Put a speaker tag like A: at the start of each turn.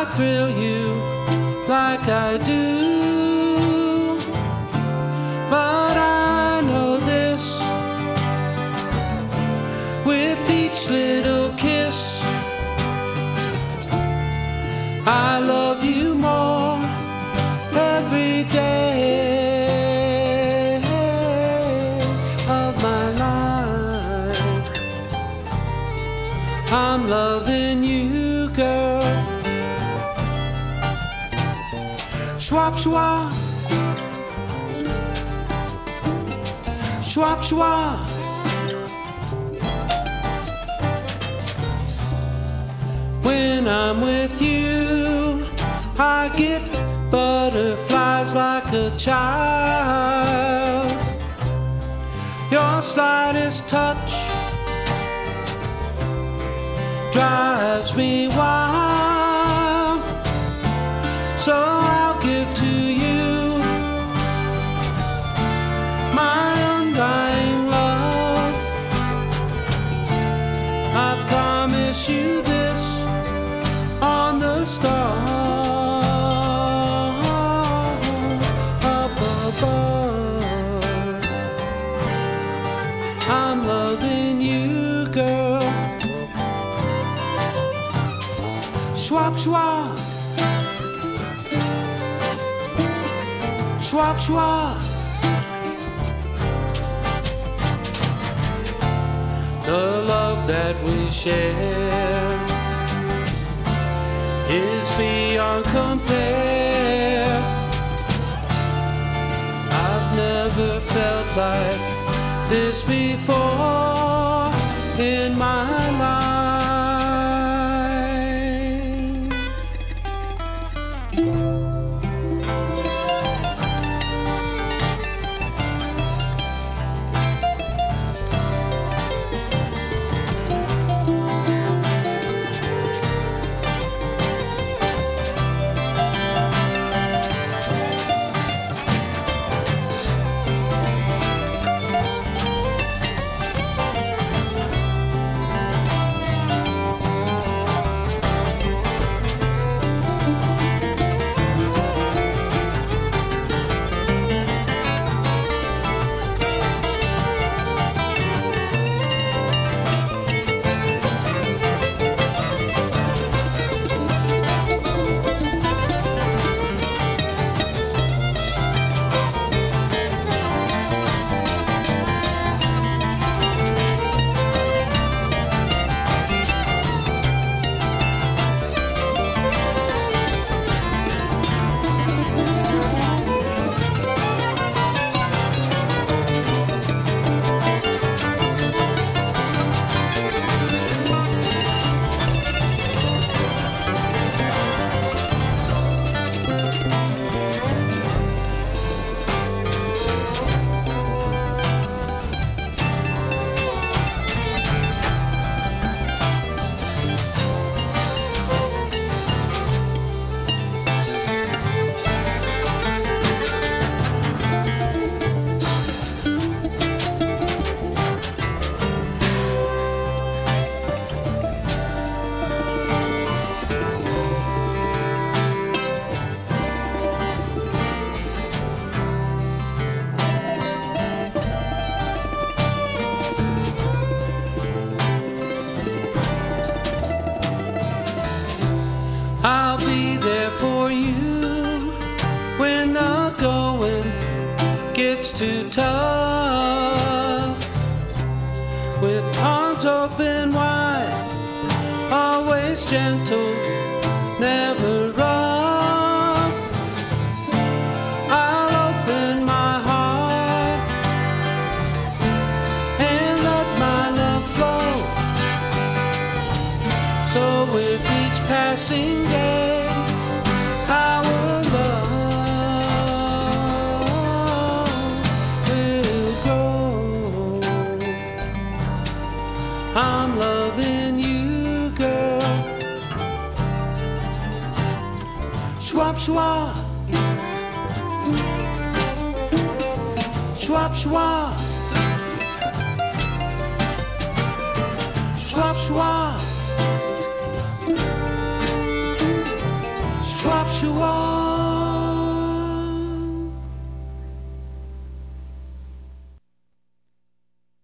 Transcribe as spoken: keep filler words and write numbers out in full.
A: thrill you like I do, but I know this: with each little kiss, I love you more every day of my life. I'm loving you, girl. Swap, swap, swap, swap. When I'm with you, I get butterflies like a child. Your slightest touch drives me wild. So I'll give to you my undying love. I promise you this on the stars up above. I'm loving you, girl. Swap, swap, swap, swap. The love that we share is beyond compare. I've never felt like this before in my life. I'll be there for you when the going gets too tough. With arms open wide, always gentle, never rough. I'll open my heart and let my love flow. So with each passing day, our love will grow. I'm loving you, girl. Swap, swap, swap, swap, swap, swap. schwab.